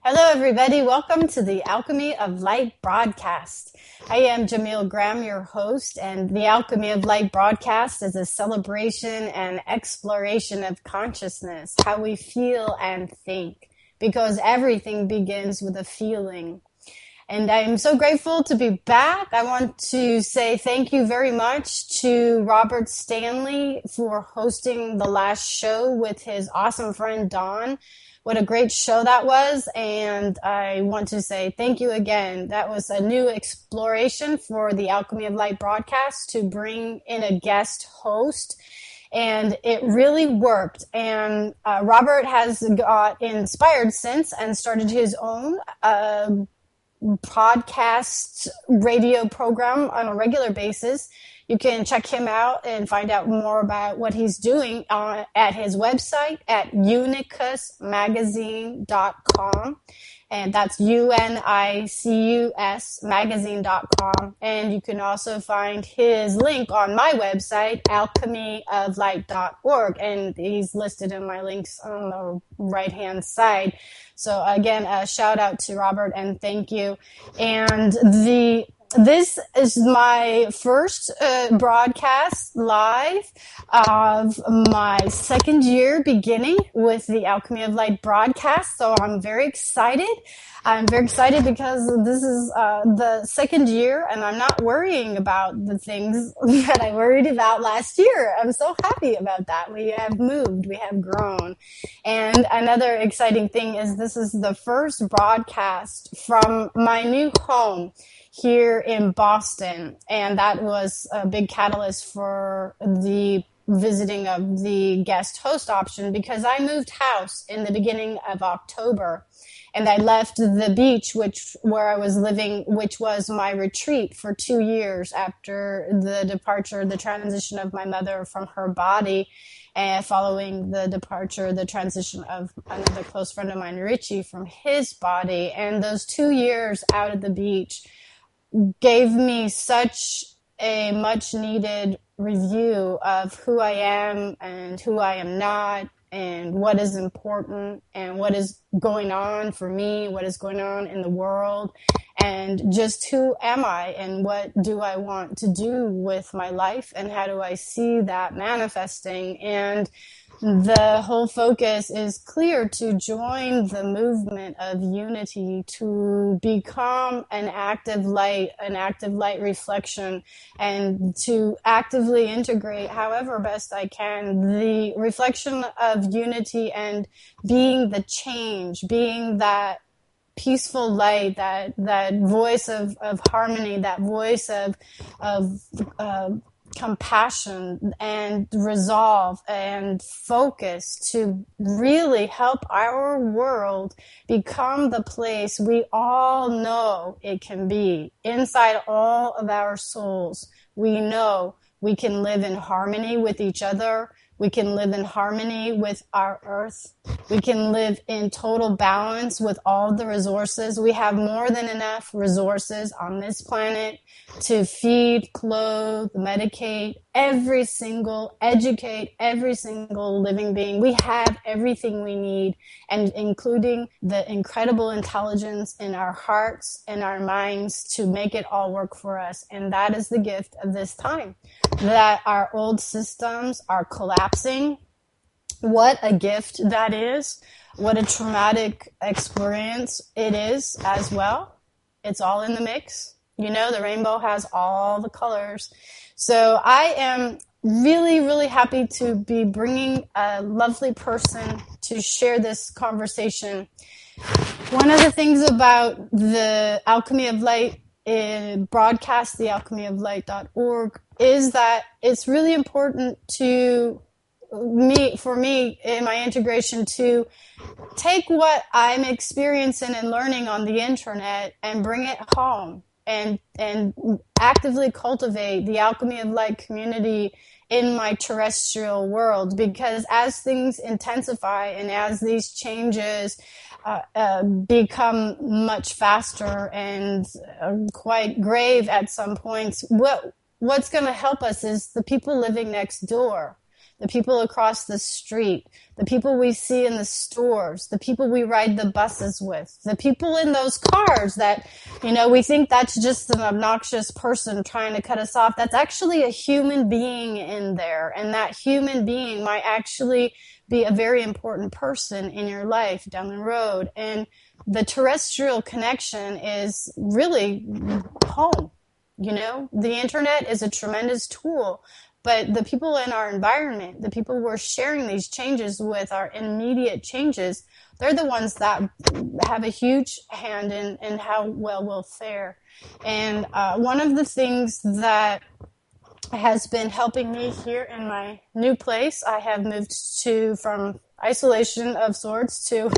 Hello, everybody. Welcome to the Alchemy of Light broadcast. I am Jamil Graham, your host, and the Alchemy of Light broadcast is a celebration and exploration of consciousness, how we feel and think, because everything begins with a feeling. And I am so grateful to be back. I want to say thank you very much to Robert Stanley for hosting the last show with his awesome friend Don. What a great show that was. And I want to say thank you again. That was a new exploration for the Alchemy of Light broadcast to bring in a guest host. And it really worked. And Robert has got inspired since and started his own podcast radio program on a regular basis. You can check him out and find out more about what he's doing at his website at unicusmagazine.com. And that's UNICUS magazine.com. And you can also find his link on my website, alchemyoflight.org. And he's listed in my links on the right-hand side. So again, a shout out to Robert and thank you. And this is my first broadcast live of my second year beginning with the Alchemy of Light broadcast. So I'm very excited. I'm very excited because this is the second year and I'm not worrying about the things that I worried about last year. I'm so happy about that. We have moved. We have grown. And another exciting thing is this is the first broadcast from my new home here in Boston, and that was a big catalyst for the visiting of the guest host option because I moved house in the beginning of October, and I left the beach where I was living, which was my retreat for 2 years after the transition of my mother from her body, and following the transition of another close friend of mine, Richie, from his body, and those 2 years out at the beach gave me such a much needed review of who I am and who I am not and what is important and what is going on for me, what is going on in the world, and just who am I and what do I want to do with my life and how do I see that manifesting. And the whole focus is clear to join the movement of unity, to become an active light reflection, and to actively integrate, however best I can, the reflection of unity and being the change, being that peaceful light, that voice of harmony, that voice of compassion and resolve and focus to really help our world become the place we all know it can be. Inside all of our souls, we know we can live in harmony with each other. We can live in harmony with our earth. We can live in total balance with all the resources. We have more than enough resources on this planet to feed, clothe, medicate, educate every single living being. We have everything we need, and including the incredible intelligence in our hearts and our minds to make it all work for us. And that is the gift of this time, that our old systems are collapsing. What a gift that is. What a traumatic experience it is as well. It's all in the mix. You know, the rainbow has all the colors. So I am really, really happy to be bringing a lovely person to share this conversation. One of the things about the Alchemy of Light broadcast, the alchemyoflight.org, is that it's really important for me in my integration to take what I'm experiencing and learning on the internet and bring it home and actively cultivate the Alchemy of Light community in my terrestrial world, because as things intensify and as these changes become much faster and quite grave at some points, what's going to help us is the people living next door, the people across the street, the people we see in the stores, the people we ride the buses with, the people in those cars that, we think that's just an obnoxious person trying to cut us off. That's actually a human being in there. And that human being might actually be a very important person in your life down the road. And the terrestrial connection is really home. The internet is a tremendous tool, but the people in our environment, the people we're sharing these changes with, our immediate changes, they're the ones that have a huge hand in how well we'll fare. And one of the things that has been helping me here in my new place, I have moved from isolation of sorts to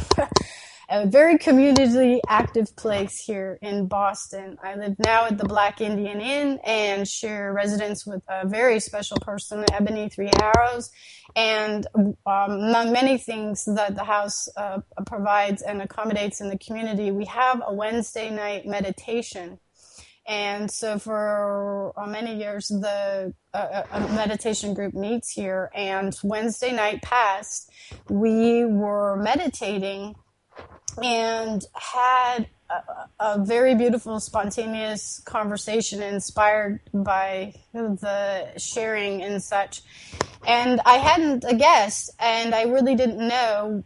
a very community active place here in Boston. I live now at the Black Indian Inn and share residence with a very special person, Ebony Three Arrows. And among many things that the house provides and accommodates in the community, we have a Wednesday night meditation. And so for many years, a meditation group meets here. And Wednesday night past, we were meditating and had a very beautiful, spontaneous conversation inspired by the sharing and such. And I hadn't a guest, and I really didn't know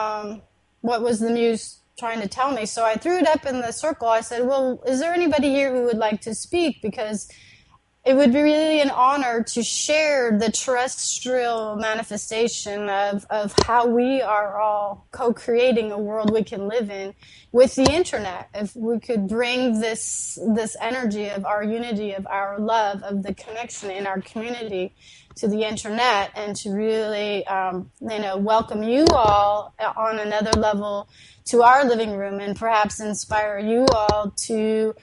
what was the muse trying to tell me. So I threw it up in the circle. I said, well, is there anybody here who would like to speak? Because it would be really an honor to share the terrestrial manifestation of how we are all co-creating a world we can live in with the internet. If we could bring this energy of our unity, of our love, of the connection in our community to the internet, and to really, welcome you all on another level to our living room, and perhaps inspire you all to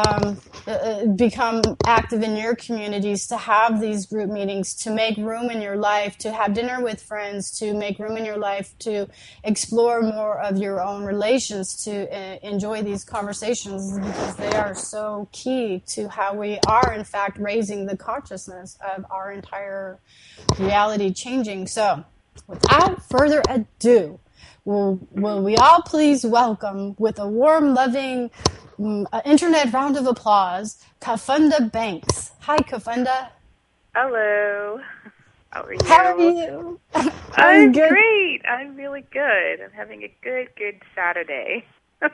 become active in your communities, to have these group meetings, to make room in your life, to have dinner with friends, to make room in your life, to explore more of your own relations, to enjoy these conversations, because they are so key to how we are, in fact, raising the consciousness of our entire reality changing. So, without further ado, will we all please welcome, with a warm, loving internet round of applause, Kafunda Banks. Hi, Kafunda. Hello. How are you? How are you? I'm good. Great. I'm really good. I'm having a good Saturday.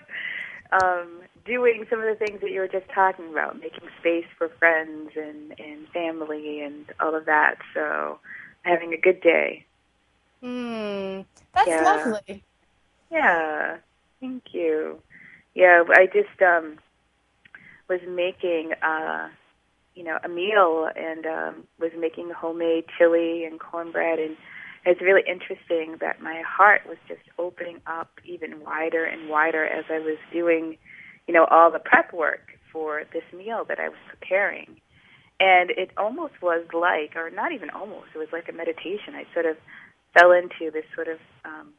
Doing some of the things that you were just talking about, making space for friends and family and all of that. So having a good day. That's lovely. Yeah, thank you. Yeah, I just was making, a meal, and was making homemade chili and cornbread, and it's really interesting that my heart was just opening up even wider and wider as I was doing, all the prep work for this meal that I was preparing. And it almost was like, or not even almost, it was like a meditation. I sort of fell into this sort of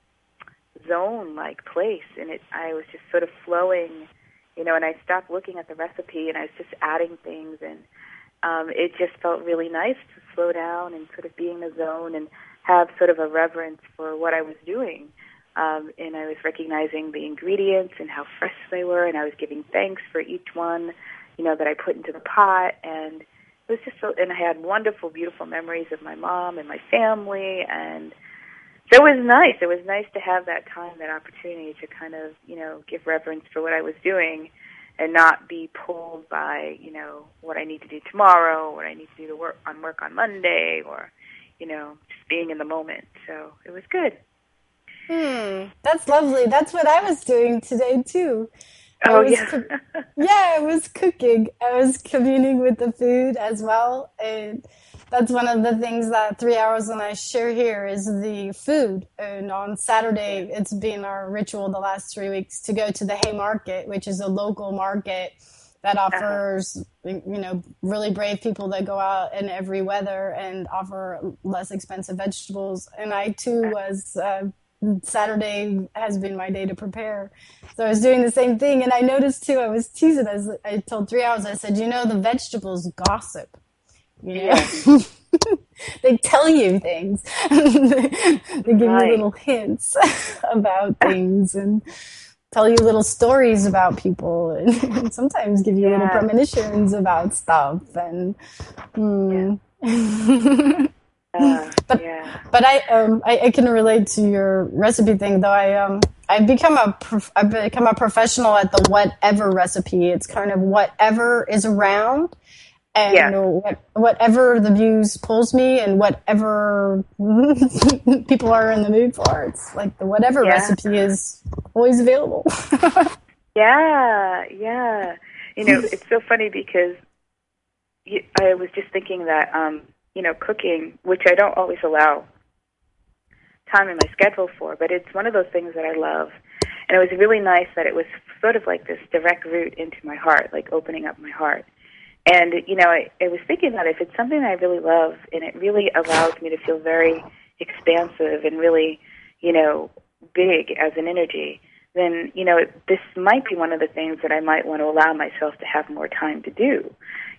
zone-like place, and I was just sort of flowing, and I stopped looking at the recipe, and I was just adding things, and it just felt really nice to slow down and sort of be in the zone and have sort of a reverence for what I was doing. And I was recognizing the ingredients and how fresh they were, and I was giving thanks for each one, that I put into the pot, and it was just so, and I had wonderful, beautiful memories of my mom and my family, and so it was nice. It was nice to have that time, that opportunity to kind of, give reverence for what I was doing and not be pulled by, what I need to do tomorrow, what I need to do work on Monday, or, just being in the moment. So it was good. That's lovely. That's what I was doing today, too. Oh, yeah. I was cooking. I was communing with the food as well. And that's one of the things that 3 Hours and I share here is the food. And on Saturday, it's been our ritual the last 3 weeks to go to the Haymarket, which is a local market that offers, really brave people that go out in every weather and offer less expensive vegetables. And I, too, was... Saturday has been my day to prepare. So I was doing the same thing, and I noticed too, I was teasing, I told 3 Hours, I said, the vegetables gossip. Yeah. they tell you things. They give you Right. little hints about things and tell you little stories about people and sometimes give you little Yeah. premonitions about stuff and Yeah. but Yeah. I can relate to your recipe thing though. I've become a professional at the whatever recipe. It's kind of whatever is around and Yeah. whatever the muse pulls me and whatever people are in the mood for. It's like the whatever Yeah. recipe is always available. Yeah. Yeah. It's so funny because I was just thinking that, cooking, which I don't always allow time in my schedule for, but it's one of those things that I love. And it was really nice that it was sort of like this direct route into my heart, like opening up my heart. And, I was thinking that if it's something I really love and it really allows me to feel very expansive and really, big as an energy, then, this might be one of the things that I might want to allow myself to have more time to do,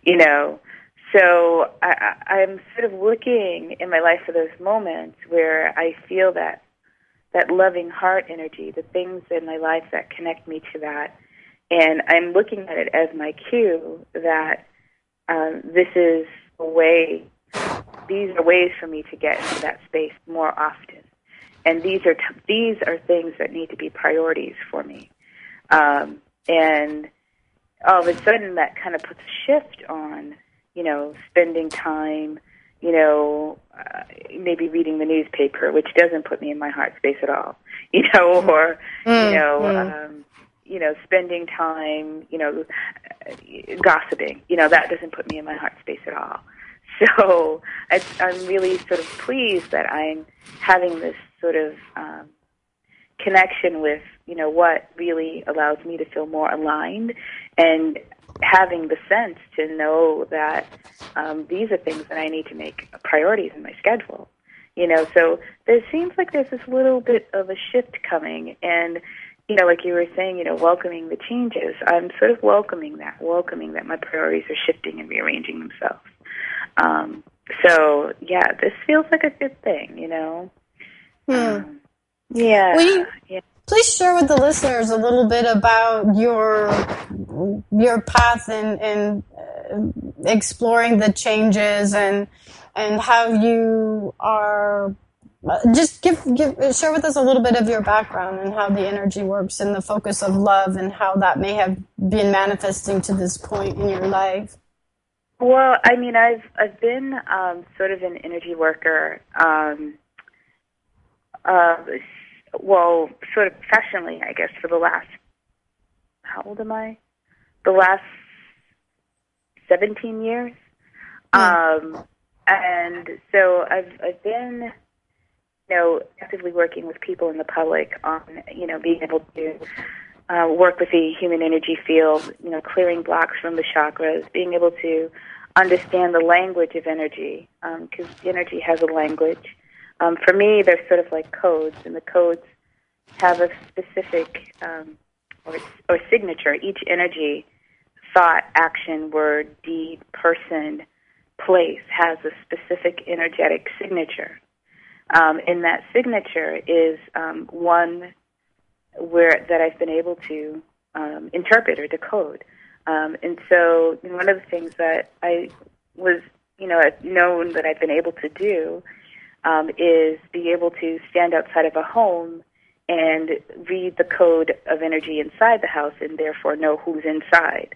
So I'm sort of looking in my life for those moments where I feel that loving heart energy, the things in my life that connect me to that. And I'm looking at it as my cue that this is a way, these are ways for me to get into that space more often. And these are things that need to be priorities for me. And all of a sudden that kind of puts a shift on, spending time, maybe reading the newspaper, which doesn't put me in my heart space at all, or, spending time, gossiping, that doesn't put me in my heart space at all. So I'm really sort of pleased that I'm having this sort of connection with, what really allows me to feel more aligned and having the sense to know that these are things that I need to make priorities in my schedule. So there seems like there's this little bit of a shift coming and, like you were saying, welcoming the changes. I'm sort of welcoming that my priorities are shifting and rearranging themselves. So, yeah, this feels like a good thing, Yeah. Yeah. Please share with the listeners a little bit about your path in exploring the changes and how you are. Just share with us a little bit of your background and how the energy works and the focus of love and how that may have been manifesting to this point in your life. Well, I mean, I've been sort of an energy worker. Sort of professionally, I guess, for the last, how old am I? The last 17 years. And so I've been, actively working with people in the public on, being able to work with the human energy field, clearing blocks from the chakras, being able to understand the language of energy, because energy has a language. For me, they're sort of like codes, and the codes have a specific or signature. Each energy, thought, action, word, deed, person, place has a specific energetic signature. And that signature is one that I've been able to interpret or decode. And so one of the things that I was, I've known that I've been able to do is be able to stand outside of a home and read the code of energy inside the house and therefore know who's inside.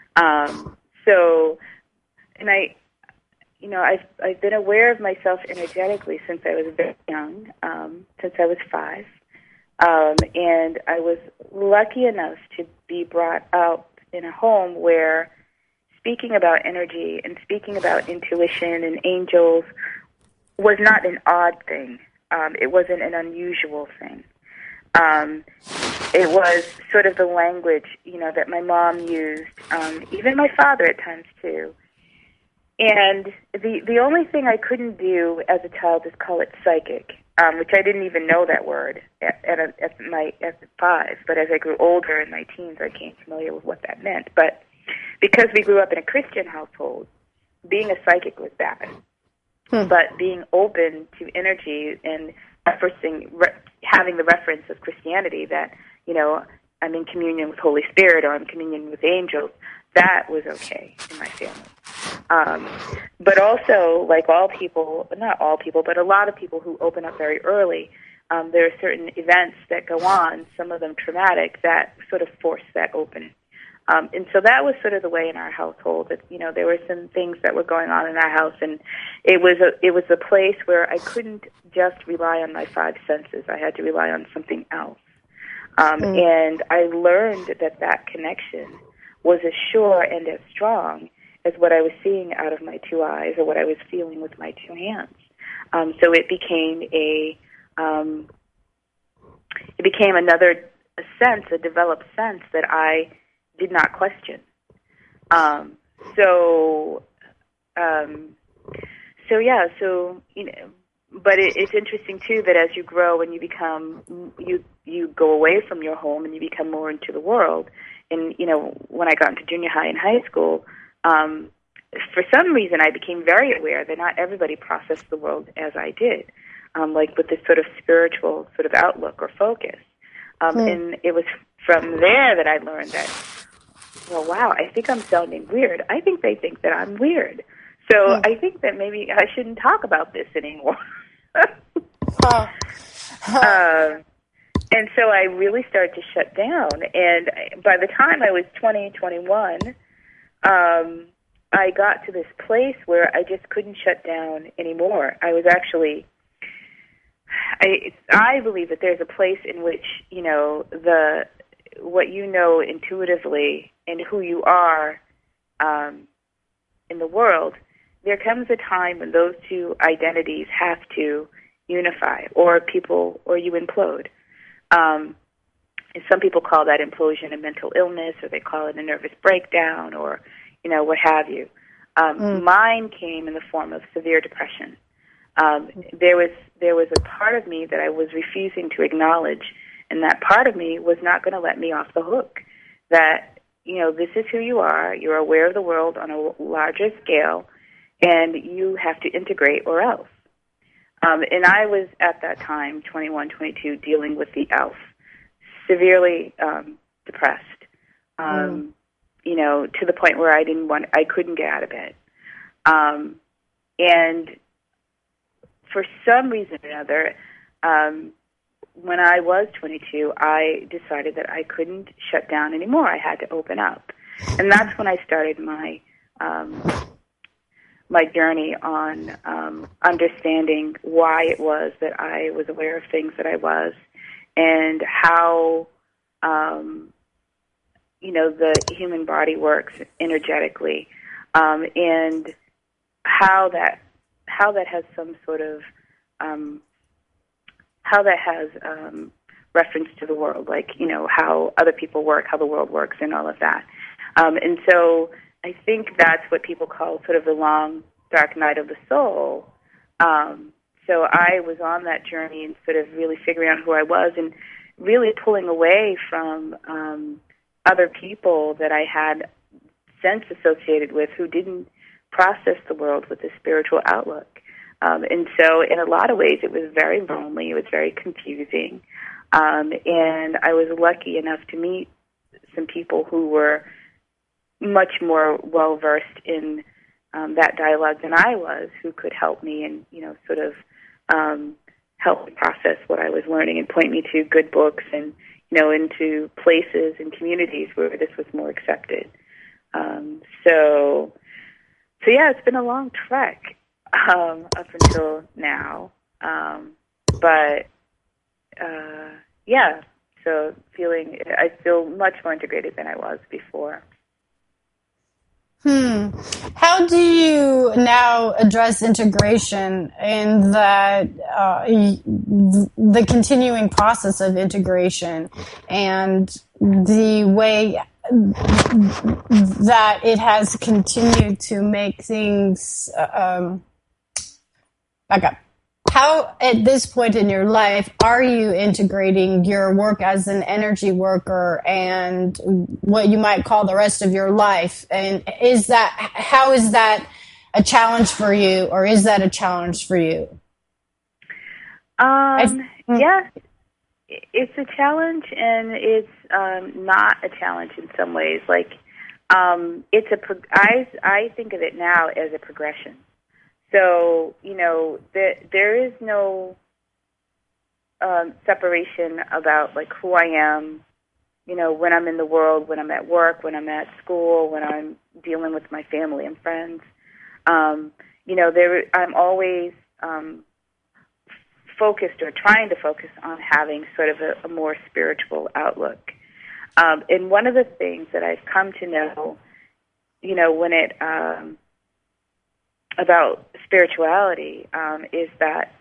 I've been aware of myself energetically since I was very young, since I was 5. And I was lucky enough to be brought up in a home where speaking about energy and speaking about intuition and angels was not an odd thing. It wasn't an unusual thing. It was sort of the language, that my mom used, even my father at times too. And the only thing I couldn't do as a child is call it psychic, which I didn't even know that word at 5. But as I grew older in my teens, I became familiar with what that meant. But because we grew up in a Christian household, being a psychic was bad. but being open to energy and having the reference of Christianity that, I'm in communion with Holy Spirit or I'm in communion with angels, that was okay in my family. But also, like all people, not all people, but a lot of people who open up very early, there are certain events that go on, some of them traumatic, that sort of force that opening. And so that was sort of the way in our household that, there were some things that were going on in our house, and it was a place where I couldn't just rely on my five senses. I had to rely on something else. And I learned that connection was as sure and as strong as what I was seeing out of my two eyes or what I was feeling with my two hands. So it became another sense, a developed sense that I did not question. But it's interesting too that as you grow and you become, you go away from your home and you become more into the world. And when I got into junior high and high school, for some reason I became very aware that not everybody processed the world as I did, like with this sort of spiritual sort of outlook or focus. And it was from there that I learned that, well, wow, I think I'm sounding weird. I think they think that I'm weird. So I think that maybe I shouldn't talk about this anymore. And so I really started to shut down. And by the time I was 20, 21, I got to this place where I just couldn't shut down anymore. I was actually, I believe that there's a place in which, what intuitively and who you are in the world, there comes a time when those two identities have to unify, or you implode. And some people call that implosion a mental illness, or they call it a nervous breakdown, or what have you. Mine came in the form of severe depression. There was a part of me that I was refusing to acknowledge, and that part of me was not going to let me off the hook. That this is who you are. You're aware of the world on a larger scale, and you have to integrate or else. And I was, at that time, 21, 22, dealing with the else, severely depressed, to the point where I couldn't get out of bed. And for some reason or another, when I was 22, I decided that I couldn't shut down anymore. I had to open up. And that's when I started my journey on understanding why it was that I was aware of things that I was, and how the human body works energetically, and how that has some sort of how that has reference to the world, like how other people work, how the world works, and all of that. And so I think that's what people call sort of the long, dark night of the soul. So I was on that journey and sort of really figuring out who I was, and really pulling away from other people that I had sense associated with who didn't process the world with a spiritual outlook. And so in a lot of ways it was very lonely, it was very confusing. And I was lucky enough to meet some people who were much more well-versed in that dialogue than I was, who could help me and, sort of help me process what I was learning and point me to good books and, into places and communities where this was more accepted. So yeah, it's been a long trek up until now. Yeah, so I feel much more integrated than I was before. How do you now address integration in that the continuing process of integration and the way that it has continued to make things back up? How, at this point in your life, are you integrating your work as an energy worker and what you might call the rest of your life? And how is that a challenge for you, or is that a challenge for you? Yeah, it's a challenge, and it's not a challenge in some ways. Like, I think of it now as a progression. So, there is no separation about like who I am, when I'm in the world, when I'm at work, when I'm at school, when I'm dealing with my family and friends. I'm always focused or trying to focus on having sort of a more spiritual outlook. And one of the things that I've come to know, when it about spirituality, is that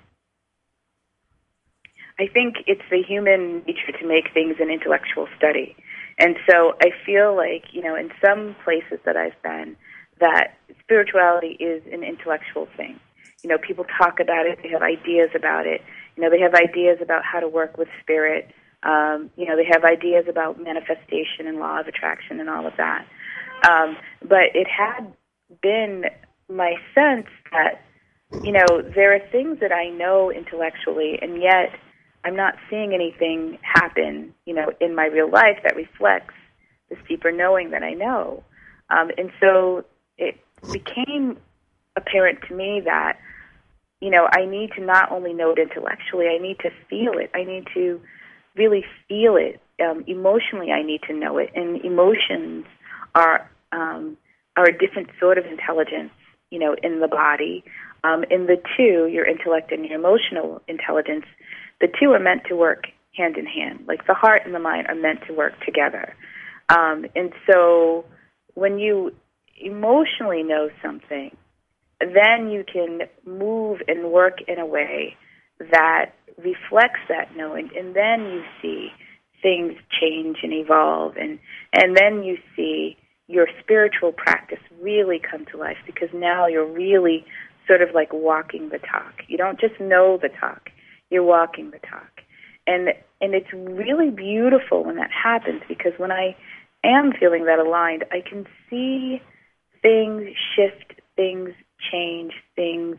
I think it's the human nature to make things an intellectual study. And so I feel like, in some places that I've been, that spirituality is an intellectual thing. People talk about it, they have ideas about it. They have ideas about how to work with spirit. They have ideas about manifestation and law of attraction and all of that. But it had been my sense that, there are things that I know intellectually, and yet I'm not seeing anything happen, in my real life that reflects this deeper knowing that I know. And so it became apparent to me that, I need to not only know it intellectually, I need to feel it. I need to really feel it. Emotionally, I need to know it. And emotions are a different sort of intelligence, in the body. In the two, your intellect and your emotional intelligence, the two are meant to work hand in hand. Like the heart and the mind are meant to work together. And so when you emotionally know something, then you can move and work in a way that reflects that knowing, and then you see things change and evolve, and then you see your spiritual practice really come to life, because now you're really sort of like walking the talk. You don't just know the talk, you're walking the talk. And it's really beautiful when that happens, because when I am feeling that aligned, I can see things shift, things change, things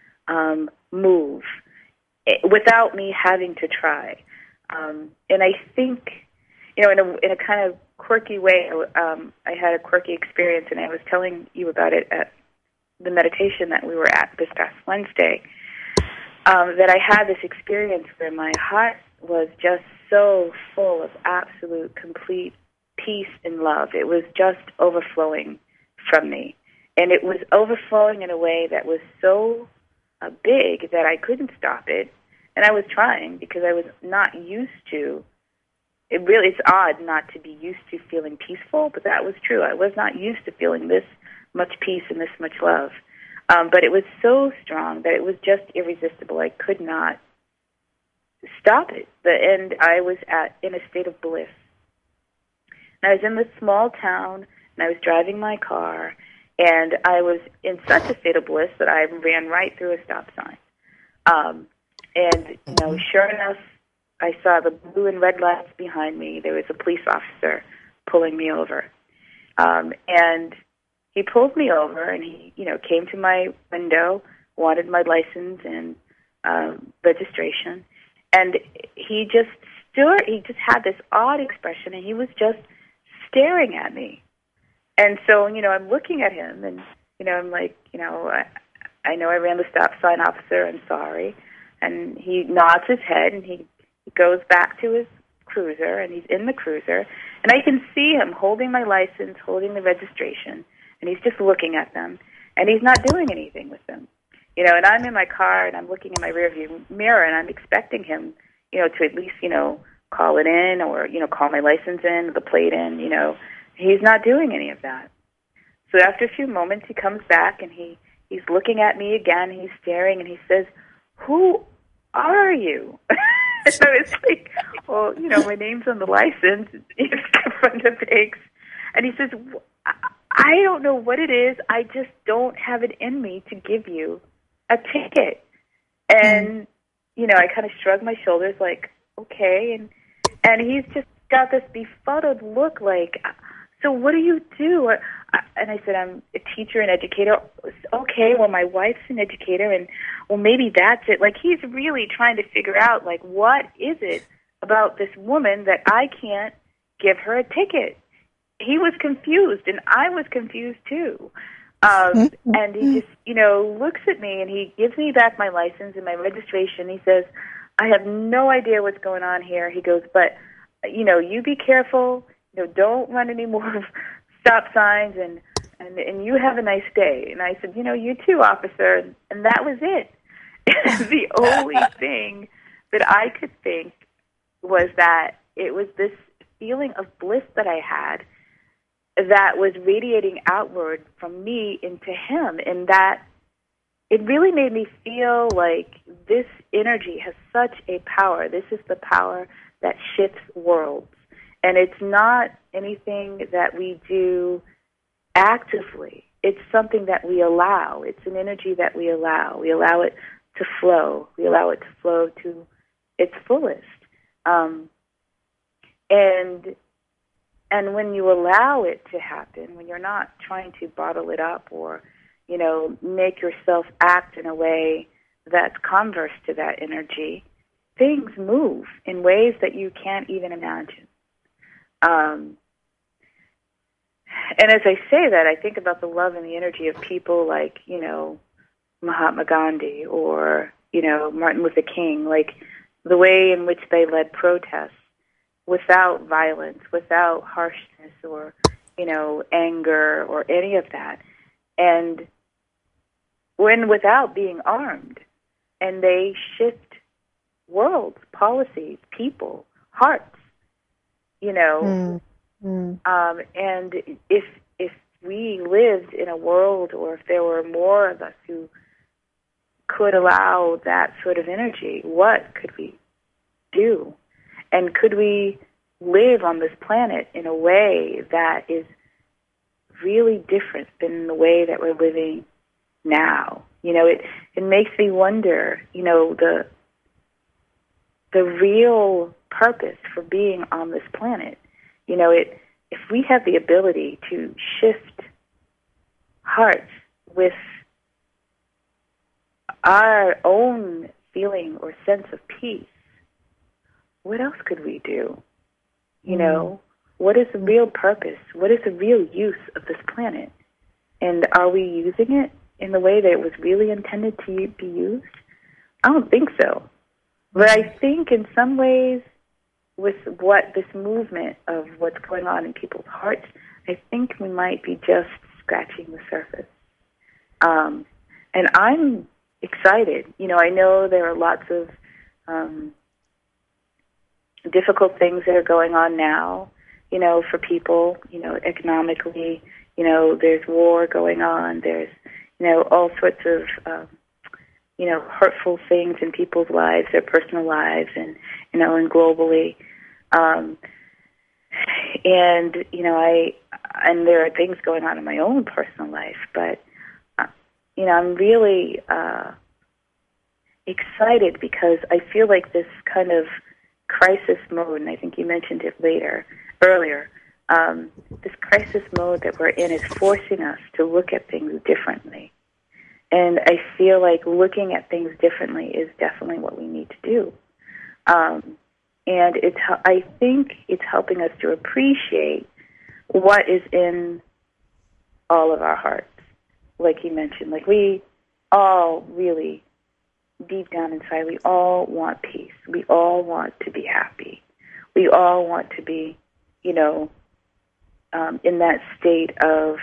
move without me having to try. And I think, in a kind of quirky way, I had a quirky experience, and I was telling you about it at the meditation that we were at this past Wednesday, that I had this experience where my heart was just so full of absolute, complete peace and love. It was just overflowing from me. And it was overflowing in a way that was so big that I couldn't stop it. And I was trying, because I was not used to it's odd not to be used to feeling peaceful, but that was true. I was not used to feeling this much peace and this much love. But it was so strong that it was just irresistible. I could not stop it. And I was in a state of bliss. And I was in this small town, and I was driving my car, and I was in such a state of bliss that I ran right through a stop sign. And, sure enough, I saw the blue and red lights behind me. There was a police officer pulling me over. And he pulled me over, and he, came to my window, wanted my license and registration. And he just had this odd expression, and he was just staring at me. And so, I'm looking at him, and, I'm like, I know I ran the stop sign, officer, I'm sorry. And he nods his head, and he goes back to his cruiser, and he's in the cruiser. And I can see him holding my license, holding the registration, and he's just looking at them. And he's not doing anything with them. And I'm in my car, and I'm looking in my rearview mirror, and I'm expecting him, to at least, call it in, or, call my license in, the plate in, He's not doing any of that. So after a few moments, he comes back, and he's looking at me again. He's staring, and he says, "Who are you?" And I was like, "Well, my name's on the license." It's from the pigs. And he says, "I don't know what it is. I just don't have it in me to give you a ticket." And, I kind of shrugged my shoulders like, okay. And he's just got this befuddled look like, "So what do you do?" and I said, I'm a teacher and educator. Okay, well, my wife's an educator, and well, maybe that's it. Like, he's really trying to figure out, like, what is it about this woman that I can't give her a ticket? He was confused, and I was confused too. And he just, looks at me, and he gives me back my license and my registration. He says, I have no idea what's going on here. He goes, but, you be careful. Don't run any more stop signs, and you have a nice day. And I said, you too, officer. And that was it. The only thing that I could think was that it was this feeling of bliss that I had that was radiating outward from me into him, and that it really made me feel like this energy has such a power. This is the power that shifts worlds. And it's not anything that we do actively. It's something that we allow. It's an energy that we allow. We allow it to flow. We allow it to flow to its fullest. And when you allow it to happen, when you're not trying to bottle it up or, make yourself act in a way that's converse to that energy, things move in ways that you can't even imagine. And as I say that, I think about the love and the energy of people like, Mahatma Gandhi or, Martin Luther King, like the way in which they led protests without violence, without harshness or, anger or any of that. And without being armed. And they shift worlds, policies, people, hearts, And if we lived in a world, or if there were more of us who could allow that sort of energy, what could we do? And could we live on this planet in a way that is really different than the way that we're living now? It makes me wonder, the real purpose for being on this planet. If we have the ability to shift hearts with our own feeling or sense of peace, what else could we do? What is the real purpose? What is the real use of this planet? And are we using it in the way that it was really intended to be used? I don't think so. But I think in some ways, with what this movement of what's going on in people's hearts, I think we might be just scratching the surface. And I'm excited. I know there are lots of difficult things that are going on now, for people, economically. There's war going on. There's, all sorts of, hurtful things in people's lives, their personal lives, and, and globally. And there are things going on in my own personal life, but, I'm really excited because I feel like this kind of crisis mode, and I think you mentioned it earlier, this crisis mode that we're in is forcing us to look at things differently. And I feel like looking at things differently is definitely what we need to do. And I think it's helping us to appreciate what is in all of our hearts. Like you mentioned, like we all really, deep down inside, we all want peace. We all want to be happy. We all want to be, in that state of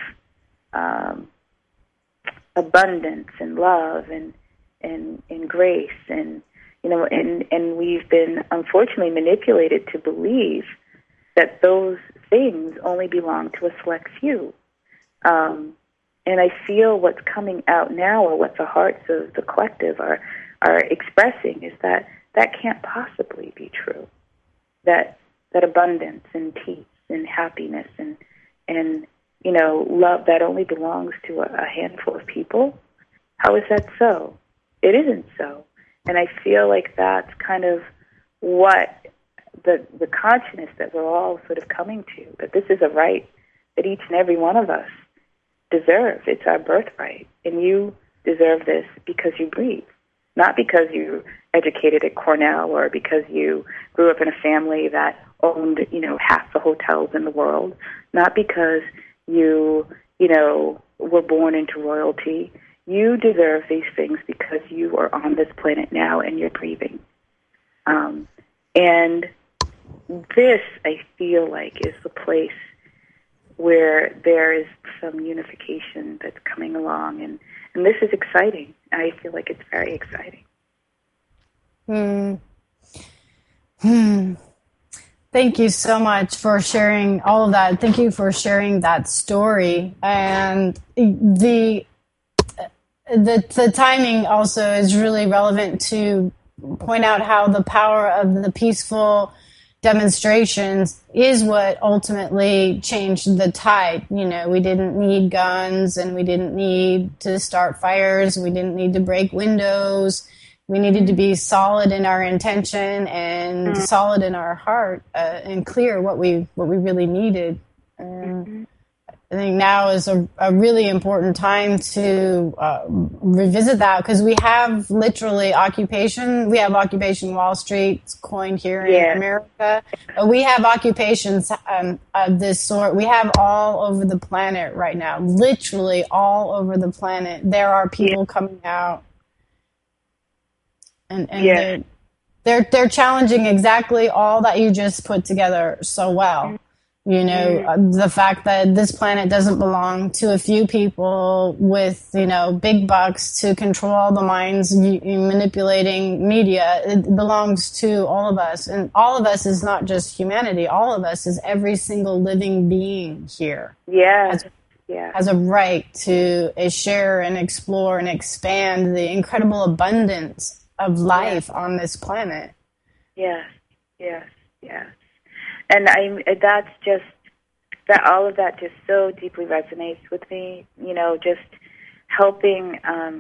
abundance and love and grace, and we've been unfortunately manipulated to believe that those things only belong to a select few. And I feel what's coming out now, or what the hearts of the collective are expressing, is that can't possibly be true. That abundance and peace and happiness and love, that only belongs to a handful of people. How is that so? It isn't so. And I feel like that's kind of what the consciousness that we're all sort of coming to, that this is a right that each and every one of us deserve. It's our birthright. And you deserve this because you breathe, not because you educated at Cornell or because you grew up in a family that owned, half the hotels in the world, not because you were born into royalty. You deserve these things because you are on this planet now and you're breathing. And this, I feel like, is the place where there is some unification that's coming along. And this is exciting. I feel like it's very exciting. Thank you so much for sharing all of that. Thank you for sharing that story. And the timing also is really relevant to point out how the power of the peaceful demonstrations is what ultimately changed the tide. We didn't need guns, and we didn't need to start fires. We didn't need to break windows. We needed to be solid in our intention and solid in our heart, and clear what we really needed. I think now is a really important time to revisit that, because we have literally occupation. We have Occupation Wall Street. It's coined here in America. But we have occupations of this sort. We have all over the planet right now, literally all over the planet. There are people coming out, and they're challenging exactly all that you just put together so well. The fact that this planet doesn't belong to a few people with, big bucks to control the minds, manipulating media. It belongs to all of us. And all of us is not just humanity. All of us is every single living being here. Has a right to share and explore and expand the incredible abundance of life on this planet. Yes. And that's just, that all of that just so deeply resonates with me, just helping,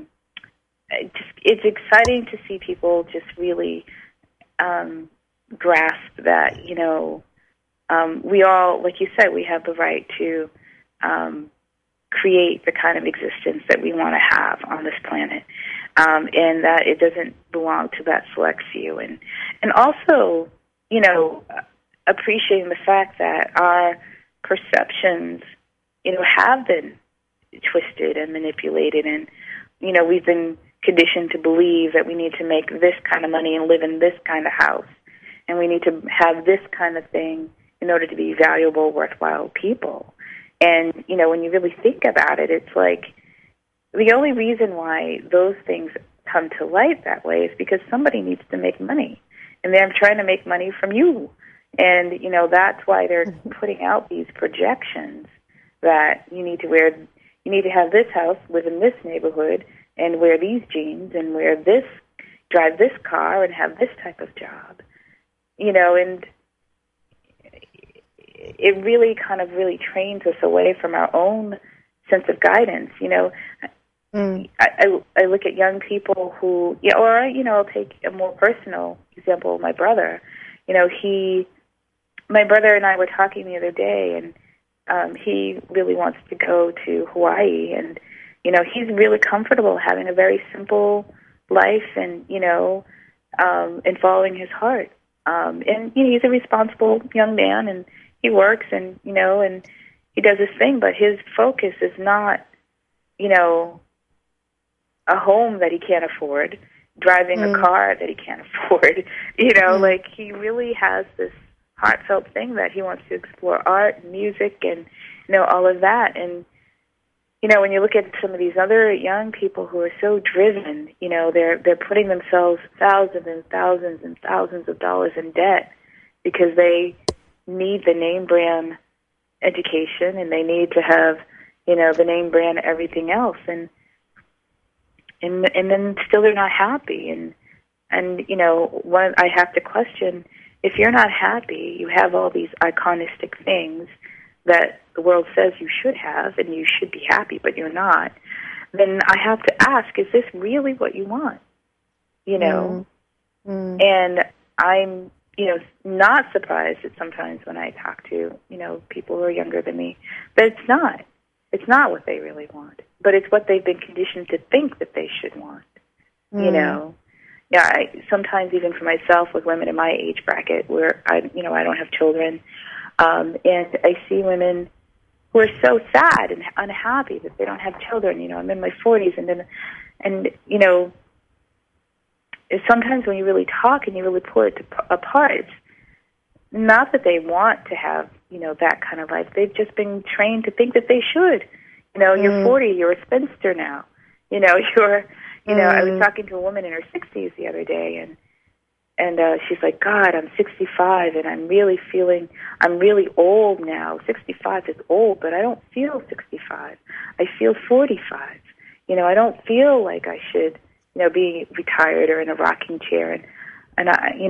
it's exciting to see people just really grasp that, we all, like you said, we have the right to create the kind of existence that we want to have on this planet, and that it doesn't belong to that select few. And also, appreciating the fact that our perceptions, have been twisted and manipulated, and, we've been conditioned to believe that we need to make this kind of money and live in this kind of house, and we need to have this kind of thing in order to be valuable, worthwhile people. And, when you really think about it, it's like the only reason why those things come to light that way is because somebody needs to make money, and they're trying to make money from you. And, that's why they're putting out these projections that you need to have this house, live in this neighborhood, and wear these jeans, and drive this car, and have this type of job. And it really kind of really trains us away from our own sense of guidance. I look at young people who, I'll take a more personal example of my brother. My brother and I were talking the other day, and he really wants to go to Hawaii, and, he's really comfortable having a very simple life and, and following his heart. And he's a responsible young man, and he works, and, and he does his thing, but his focus is not, a home that he can't afford, driving a car that he can't afford, like he really has this heartfelt thing that he wants to explore art and music and, all of that. And, when you look at some of these other young people who are so driven, they're putting themselves thousands and thousands and thousands of dollars in debt because they need the name brand education, and they need to have, the name brand everything else. And then still they're not happy. And I have to question, if you're not happy, you have all these iconistic things that the world says you should have, and you should be happy, but you're not, then I have to ask, is this really what you want? And I'm, not surprised that sometimes when I talk to, people who are younger than me, that it's not. It's not what they really want, but it's what they've been conditioned to think that they should want. You know, yeah. Sometimes even for myself, with women in my age bracket, where I don't have children, and I see women who are so sad and unhappy that they don't have children. You know, I'm in my 40s, and you know, sometimes when you really talk and you really pull it apart, it's not that they want to have, you know, that kind of life. They've just been trained to think that they should. You know, you're 40, you're a spinster now. You know, I was talking to a woman in her 60s the other day, and she's like, God, I'm 65, and I'm really old now. 65 is old, but I don't feel 65. I feel 45. You know, I don't feel like I should, you know, be retired or in a rocking chair. And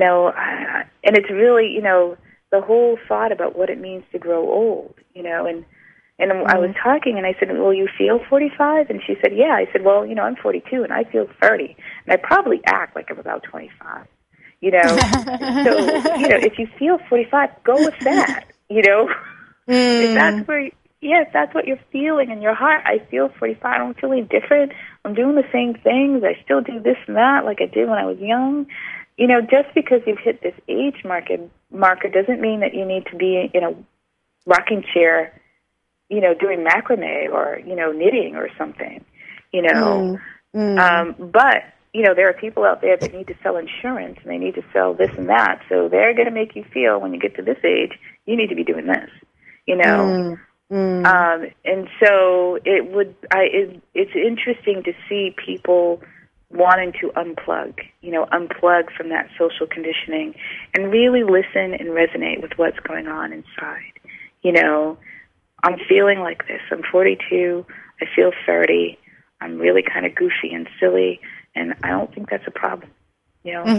it's really, you know, the whole thought about what it means to grow old, you know, and I was talking, and I said, well, you feel 45? And she said, yeah. I said, well, you know, I'm 42, and I feel 30, and I probably act like I'm about 25, you know. So, you know, if you feel 45, go with that, you know. If that's what you're feeling in your heart. I feel 45. I don't feel any different. I'm doing the same things. I still do this and that like I did when I was young. You know, just because you've hit this age marker doesn't mean that you need to be in a rocking chair, you know, doing macrame or, you know, knitting or something, you know. But, you know, there are people out there that need to sell insurance, and they need to sell this and that. So they're going to make you feel, when you get to this age, you need to be doing this, you know. And so it's interesting to see people wanting to unplug from that social conditioning and really listen and resonate with what's going on inside. You know, I'm feeling like this. I'm 42. I feel 30. I'm really kind of goofy and silly, and I don't think that's a problem. You know?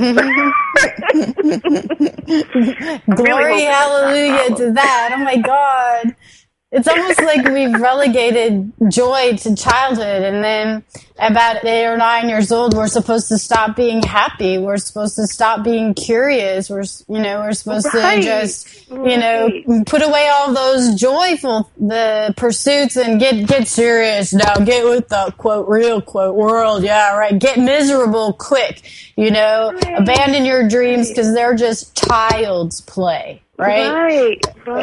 Glory, hallelujah to that. Oh my God. It's almost like we've relegated joy to childhood, and then about 8 or 9 years old, we're supposed to stop being happy. We're supposed to stop being curious. We're supposed to just, you know, put away all those joyful the pursuits and get serious now. Get with the quote real quote world. Yeah, right. Get miserable quick. You know, abandon your dreams because they're just child's play. Right.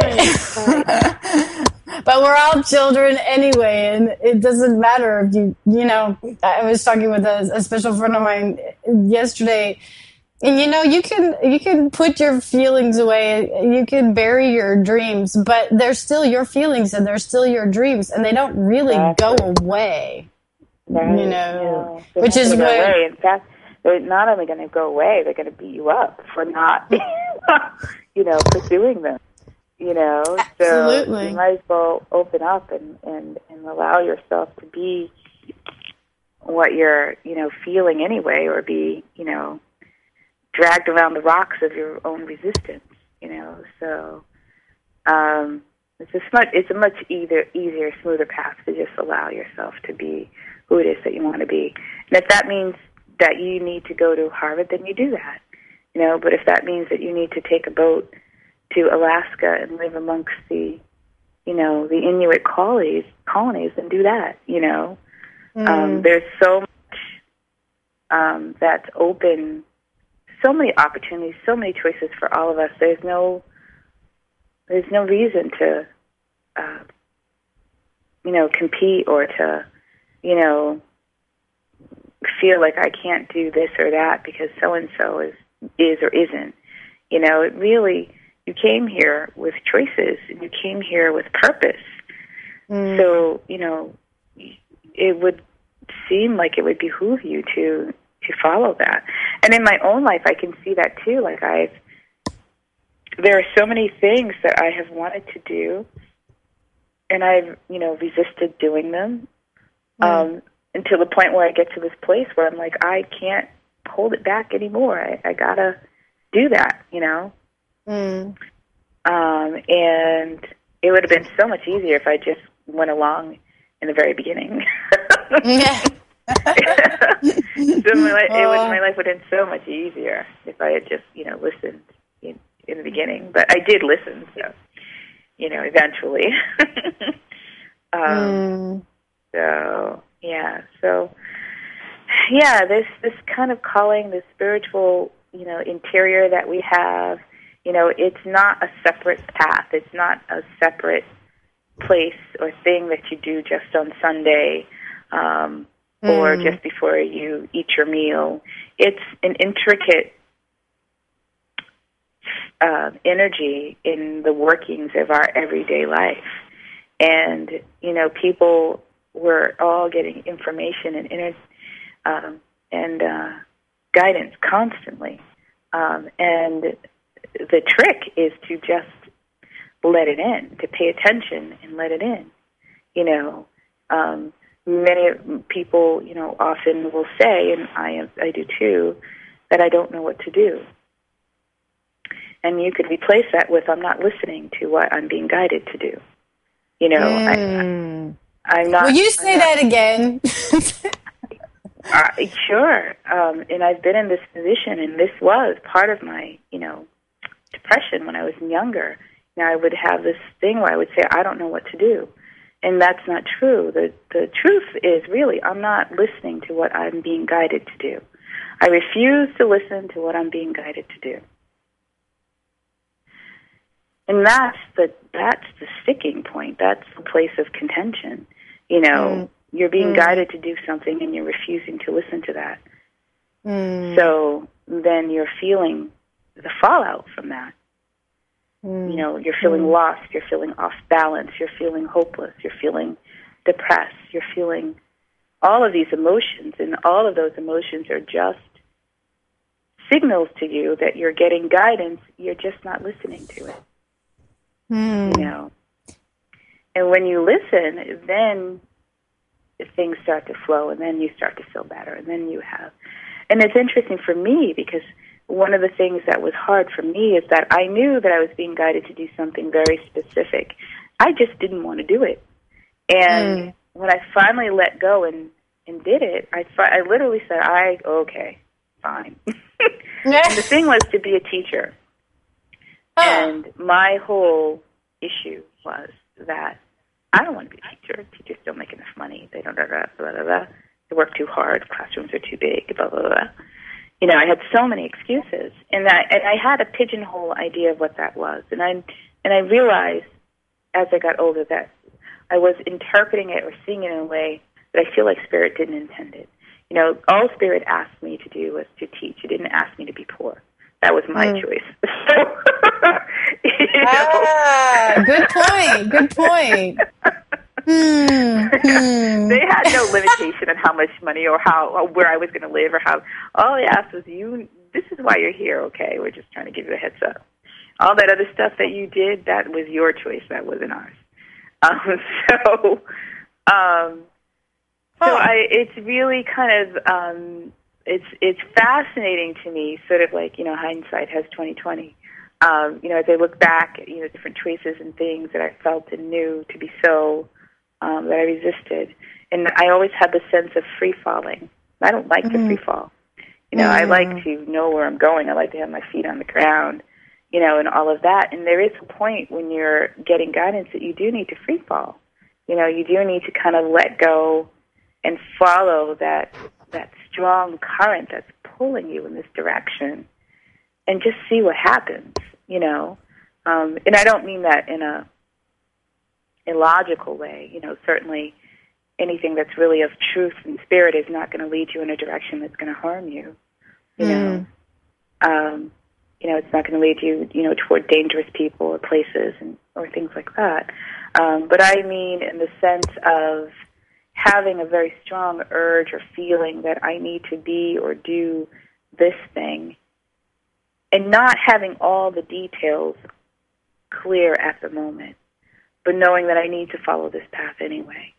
But we're all children anyway, and it doesn't matter if you know, I was talking with a special friend of mine yesterday, and you know, you can put your feelings away, you can bury your dreams, but they're still your feelings and they're still your dreams, and they don't really go away. Right. You know, which is what. In fact, they're not only going to go away, they're going to beat you up for not, you know, pursuing them. You know, absolutely. So you might as well open up and allow yourself to be what you're, you know, feeling anyway, or be, you know, dragged around the rocks of your own resistance. You know, so it's a much easier, smoother path to just allow yourself to be who it is that you want to be. And if that means that you need to go to Harvard, then you do that. You know, but if that means that you need to take a boat to Alaska and live amongst the, you know, the Inuit colonies, and do that, you know. There's so much that's open, so many opportunities, so many choices for all of us. There's no reason to, you know, compete or to, you know, feel like I can't do this or that because so-and-so is or isn't. You know, it really... You came here with choices, and you came here with purpose. So, you know, it would seem like it would behoove you to follow that. And in my own life, I can see that too. Like there are so many things that I have wanted to do, and I've, you know, resisted doing them until the point where I get to this place where I'm like, I can't hold it back anymore. I gotta do that, you know. And it would have been so much easier if I just went along in the very beginning. So my life would have been so much easier if I had just, you know, listened in the beginning. But I did listen, so, you know, eventually. Mm. So this kind of calling, this spiritual, interior that we have, it's not a separate path. It's not a separate place or thing that you do just on Sunday, or just before you eat your meal. It's an intricate energy in the workings of our everyday life. And, people were all getting information and guidance constantly. And the trick is to just let it in, to pay attention and let it in. Many people, often will say, and I do too, that I don't know what to do. And you could replace that with, I'm not listening to what I'm being guided to do. I'm not. Will you say that again? Sure. And I've been in this position, and this was part of my, depression when I was younger. I would have this thing where I would say, I don't know what to do. And that's not true. The truth is really, I'm not listening to what I'm being guided to do. I refuse to listen to what I'm being guided to do. And that's the sticking point. That's the place of contention. You're being guided to do something and you're refusing to listen to that. So then you're feeling the fallout from that. You're feeling lost, you're feeling off balance, you're feeling hopeless, you're feeling depressed, you're feeling all of these emotions, and all of those emotions are just signals to you that you're getting guidance, you're just not listening to it. And when you listen, then things start to flow, and then you start to feel better, and then and it's interesting for me because one of the things that was hard for me is that I knew that I was being guided to do something very specific. I just didn't want to do it. And when I finally let go and did it, I literally said, okay, fine. And the thing was to be a teacher. And my whole issue was that I don't want to be a teacher. Teachers don't make enough money. They don't, blah, blah, blah, blah. They work too hard. Classrooms are too big, blah, blah, blah. I had so many excuses, and I had a pigeonhole idea of what that was, and I realized as I got older that I was interpreting it or seeing it in a way that I feel like Spirit didn't intend it. All Spirit asked me to do was to teach. It didn't ask me to be poor. That was my choice. Good point. Good point. They had no limitation on how much money or where I was going to live or how. All they asked was, this is why you're here, okay? We're just trying to give you a heads up. All that other stuff that you did, that was your choice. That wasn't ours. It's really kind of, it's fascinating to me, sort of like, hindsight has 20/20. As I look back at, different choices and things that I felt and knew to be so, that I resisted. And I always had the sense of free falling. I don't like to free fall. I like to know where I'm going. I like to have my feet on the ground, and all of that. And there is a point when you're getting guidance that you do need to free fall. You do need to kind of let go and follow that strong current that's pulling you in this direction and just see what happens, And I don't mean that in a illogical way. Certainly anything that's really of truth and spirit is not going to lead you in a direction that's going to harm you. It's not going to lead you, toward dangerous people or places or things like that. But I mean in the sense of having a very strong urge or feeling that I need to be or do this thing and not having all the details clear at the moment, but knowing that I need to follow this path anyway.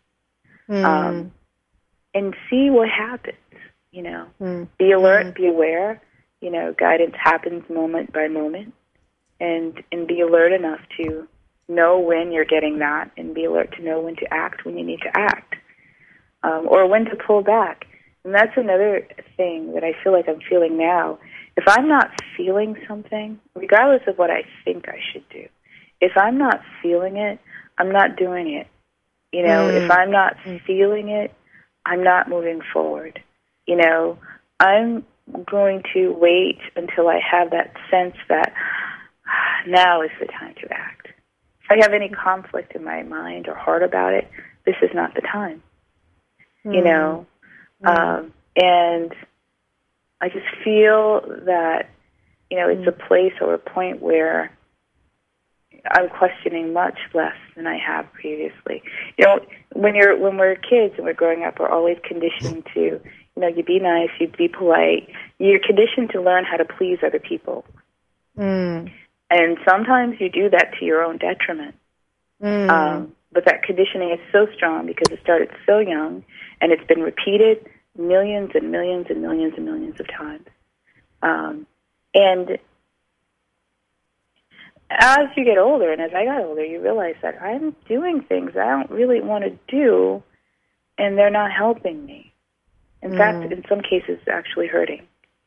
And see what happens, Be alert, be aware, guidance happens moment by moment, and be alert enough to know when you're getting that and be alert to know when to act when you need to act, or when to pull back. And that's another thing that I feel like I'm feeling now. If I'm not feeling something, regardless of what I think I should do, if I'm not feeling it, I'm not doing it. You know, if I'm not feeling it, I'm not moving forward. You know, I'm going to wait until I have that sense that now is the time to act. If I have any conflict in my mind or heart about it, this is not the time. You know, and I just feel that, you know, it's a place or a point where I'm questioning much less than I have previously. You know, when we're kids and we're growing up, we're always conditioned to, you know, you be nice, you be polite. You're conditioned to learn how to please other people. And sometimes you do that to your own detriment. But that conditioning is so strong because it started so young, and it's been repeated millions and millions and millions and millions of times. And as you get older, and as I got older, you realize that I'm doing things I don't really want to do, and they're not helping me. In fact, in some cases, actually hurting.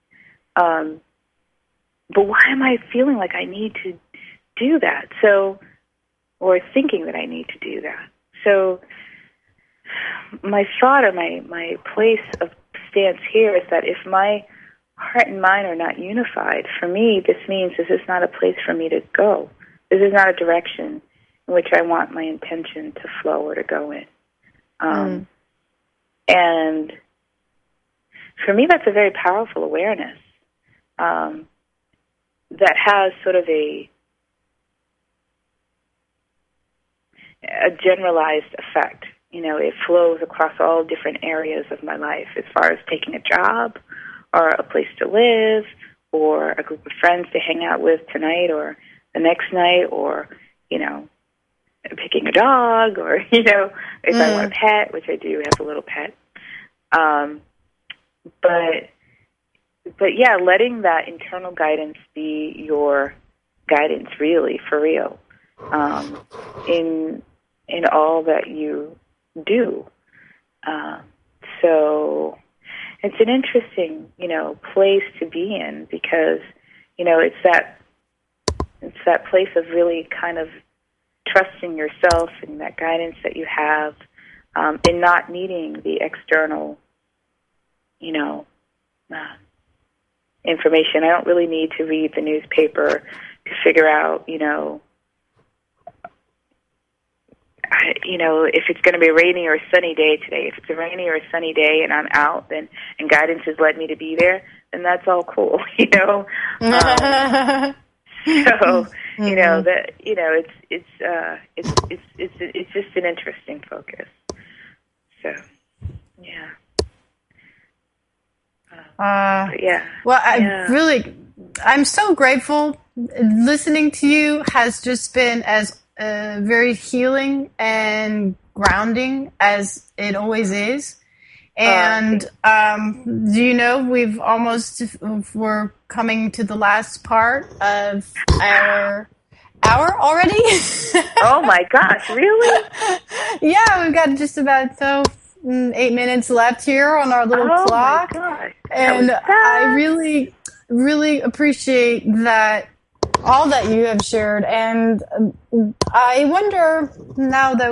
But why am I feeling like I need to do that? So, or thinking that I need to do that. So my thought or my place of stance here is that if my heart and mind are not unified, for me, this means this is not a place for me to go. This is not a direction in which I want my intention to flow or to go in. And for me, that's a very powerful awareness that has sort of a generalized effect. You know, it flows across all different areas of my life as far as taking a job or a place to live or a group of friends to hang out with tonight or the next night or, you know, picking a dog or, you know, if I want a pet, which I do have a little pet. But yeah, letting that internal guidance be your guidance really, for real, in all that you do. So it's an interesting, you know, place to be in because, you know, it's that place of really kind of trusting yourself and that guidance that you have, in not needing the external, you know, information. I don't really need to read the newspaper to figure out, you know, if it's going to be a rainy or a sunny day today. If it's a rainy or a sunny day and I'm out, and guidance has led me to be there, then that's all cool, you know. So you know that, you know, it's just an interesting focus. So yeah. Yeah. Well, I'm so grateful. Listening to you has just been as very healing and grounding as it always is. And do you know, we're coming to the last part of our hour already. Oh my gosh, really? Yeah, we've got just about 8 minutes left here on our little clock. Oh my gosh. And I really, really appreciate that, all that you have shared. And I wonder, now that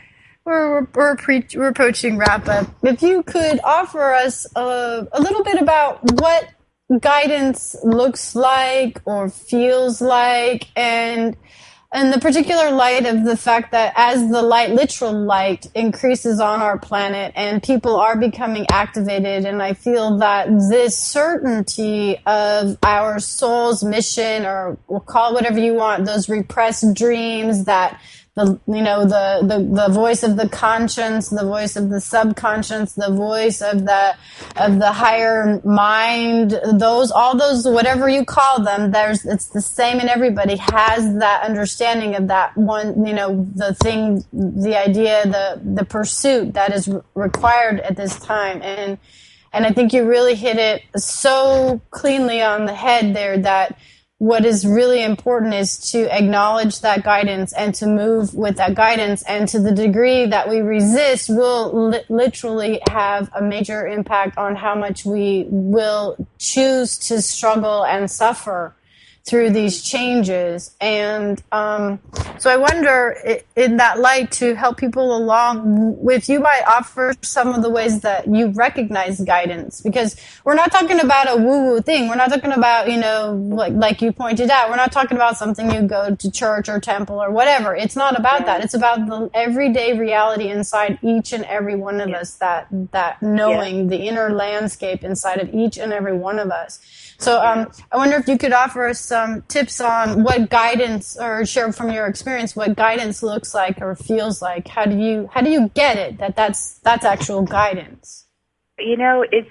we're approaching wrap up, if you could offer us a little bit about what guidance looks like or feels like, and in the particular light of the fact that as the literal light increases on our planet and people are becoming activated, and I feel that this certainty of our soul's mission, or we'll call it whatever you want, those repressed dreams, that the voice of the conscience, the voice of the subconscious, the voice of the higher mind, all those whatever you call them, it's the same in everybody, has that understanding of that one, the thing, the idea, the pursuit that is required at this time. And I think you really hit it so cleanly on the head there, that what is really important is to acknowledge that guidance and to move with that guidance. And to the degree that we resist will literally have a major impact on how much we will choose to struggle and suffer through these changes. And so I wonder, in that light, to help people along, if you might offer some of the ways that you recognize guidance, because we're not talking about a woo-woo thing. We're not talking about, like you pointed out, we're not talking about something you go to church or temple or whatever. It's not about that. It's about the everyday reality inside each and every one of us, that knowing the inner landscape inside of each and every one of us. So I wonder if you could offer us some tips on what guidance, or share from your experience what guidance looks like or feels like. How do you get it that's actual guidance? It's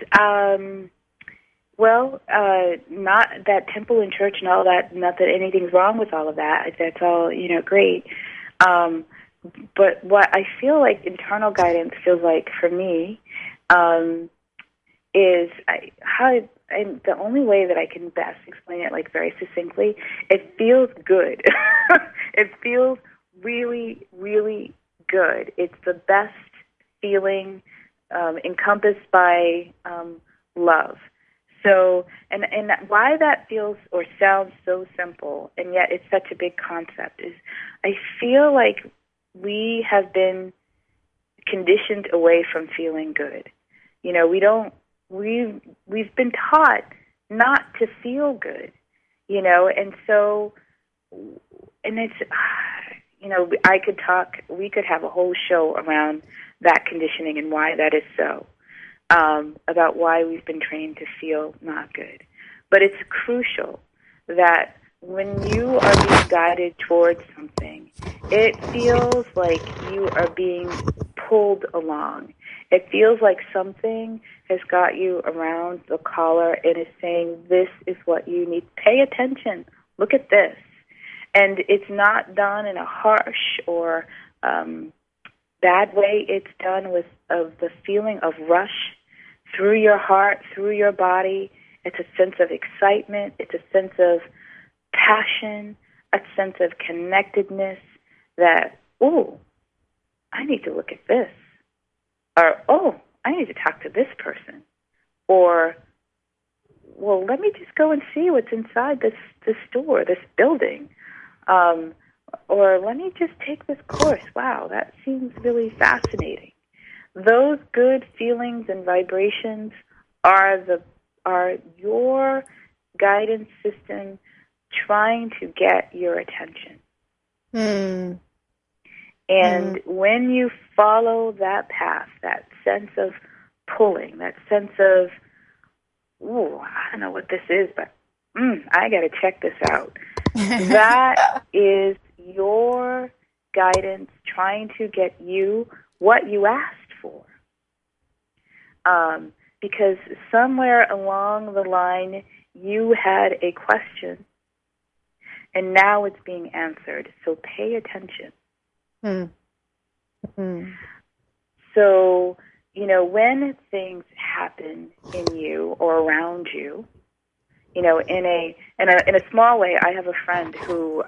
not that temple and church and all that. Not that anything's wrong with all of that. That's all great. But what I feel like internal guidance feels like for me is and the only way that I can best explain it, like very succinctly, it feels good. It feels really, really good. It's the best feeling encompassed by love. So, and why that feels or sounds so simple, and yet it's such a big concept, is I feel like we have been conditioned away from feeling good. We've been taught not to feel good, and so, and it's, we could have a whole show around that conditioning and why that is so, about why we've been trained to feel not good. But it's crucial that when you are being guided towards something, it feels like you are being pulled along. It feels like something has got you around the collar and is saying, this is what you need. Pay attention. Look at this. And it's not done in a harsh or bad way. It's done with the feeling of rush through your heart, through your body. It's a sense of excitement. It's a sense of passion, a sense of connectedness that, oh, I need to look at this. Or, oh, I need to talk to this person. Or, well, let me just go and see what's inside this store, this building. Or let me just take this course. Wow, that seems really fascinating. Those good feelings and vibrations are your guidance system trying to get your attention. And when you follow that path, that sense of pulling, that sense of, ooh, I don't know what this is, but I got to check this out. That is your guidance trying to get you what you asked for. Because somewhere along the line, you had a question, and now it's being answered. So pay attention. So, when things happen in you or around you, in a small way, I have a friend who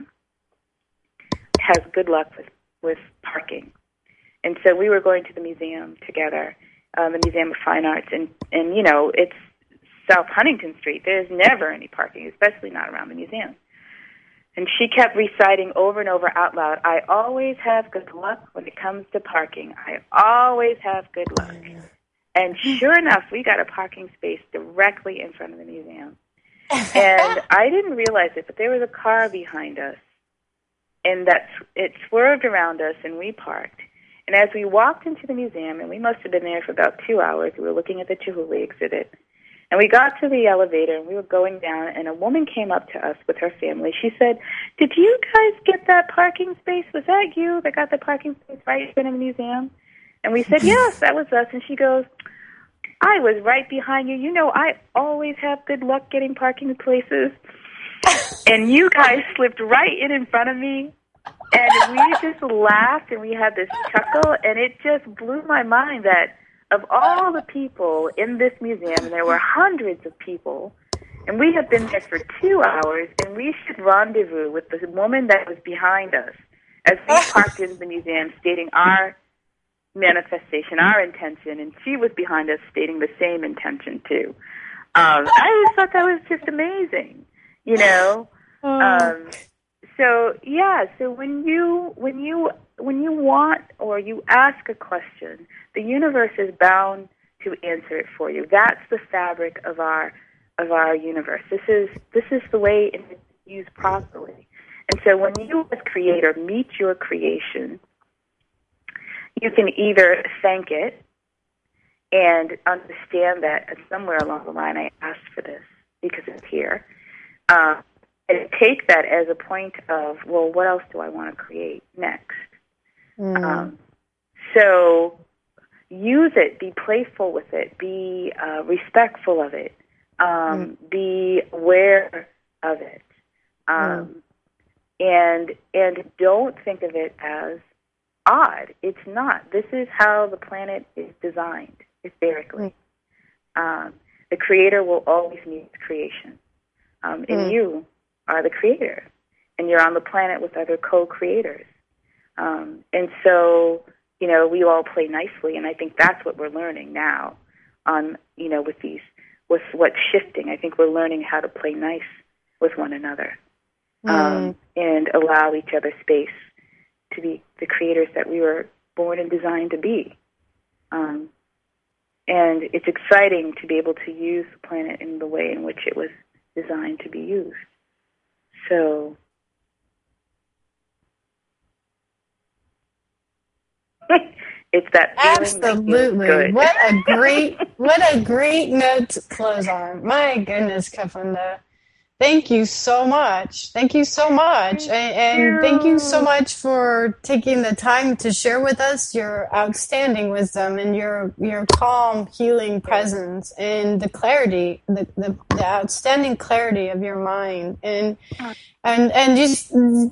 has good luck with parking. And so we were going to the museum together, the Museum of Fine Arts, and it's South Huntington Street. There's never any parking, especially not around the museum. And she kept reciting over and over out loud, I always have good luck when it comes to parking. I always have good luck. And sure enough, we got a parking space directly in front of the museum. And I didn't realize it, but there was a car behind us. And it swerved around us, and we parked. And as we walked into the museum, and we must have been there for about 2 hours, we were looking at the Chihuly exhibit. And we got to the elevator, and we were going down, and a woman came up to us with her family. She said, did you guys get that parking space? Was that you that got the parking space right in front of the museum? And we said, yes, that was us. And she goes, I was right behind you. I always have good luck getting parking places. And you guys slipped right in front of me. And we just laughed, and we had this chuckle, and it just blew my mind that of all the people in this museum, and there were hundreds of people, and we had been there for 2 hours, and we should rendezvous with the woman that was behind us as we parked into the museum, stating our manifestation, our intention, and she was behind us stating the same intention too. I just thought that was just amazing. you know. Oh. So yeah, so when you want or you ask a question, the universe is bound to answer it for you. That's the fabric of our universe. This is the way it's used properly. And so when you as creator meet your creation, you can either thank it and understand that somewhere along the line I asked for this because it's here. And take that as a point of, well, what else do I want to create next? So use it, be playful with it, be respectful of it, be aware of it, and don't think of it as odd. It's not. This is how the planet is designed, etherically. The creator will always meet its creation. And you are the creator, and you're on the planet with other co-creators. And so, you know, we all play nicely, and I think that's what we're learning now on, you know, with what's shifting. I think we're learning how to play nice with one another and allow each other space to be the creators that we were born and designed to be. And it's exciting to be able to use the planet in the way in which it was designed to be used. So it's that feeling. Absolutely. That good. What a great note to close on. My goodness, Kafunda. Thank you so much. Thank you so much. And thank you so much for taking the time to share with us your outstanding wisdom and your calm, healing presence and the clarity, the outstanding clarity of your mind. And just,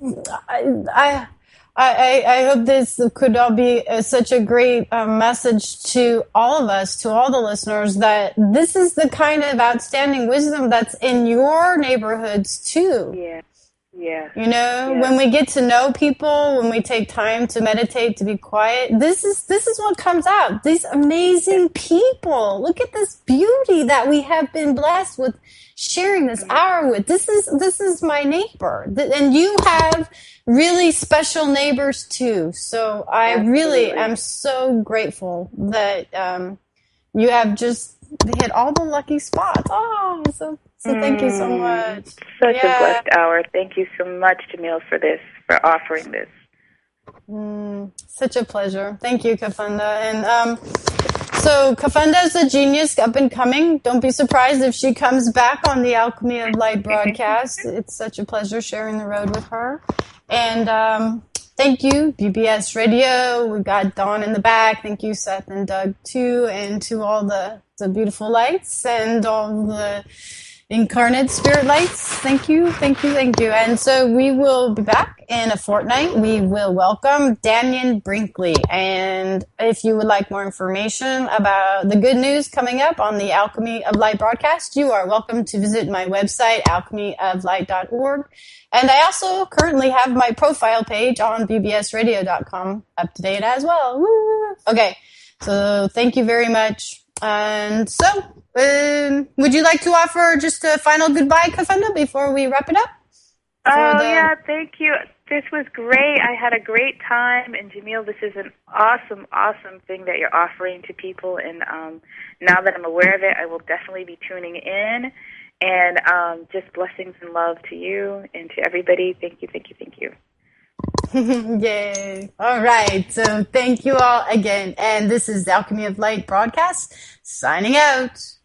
I hope this could all be such a great message to all of us, to all the listeners, that this is the kind of outstanding wisdom that's in your neighborhoods too. Yeah. You know, when we get to know people, when we take time to meditate, to be quiet, this is what comes out. These amazing people. Look at this beauty that we have been blessed with sharing this hour with. This is my neighbor. And you have really special neighbors too. So I really am so grateful that you have just hit all the lucky spots. Oh, so thank you so much. Such a blessed hour. Thank you so much, Jamil, for offering this. Such a pleasure. Thank you, Kafunda. And so Kafunda's a genius, up and coming. Don't be surprised if she comes back on the Alchemy of Light broadcast. It's such a pleasure sharing the road with her. And thank you, BBS Radio. We've got Dawn in the back. Thank you, Seth and Doug, too. And to all the beautiful lights and all the incarnate spirit lights. Thank you. And so we will be back in a fortnight. We will welcome Damian Brinkley. And if you would like more information about the good news coming up on the Alchemy of Light broadcast, you are welcome to visit my website, alchemyoflight.org. And I also currently have my profile page on bbsradio.com up to date as well. Woo! Okay. So thank you very much. And so, would you like to offer just a final goodbye, Kafunda, before we wrap it up? Yeah, thank you. This was great. I had a great time. And Jamil, this is an awesome, awesome thing that you're offering to people. And now that I'm aware of it, I will definitely be tuning in. And just blessings and love to you and to everybody. Thank you. Yay. All right. So thank you all again. And this is the Alchemy of Light broadcast signing out.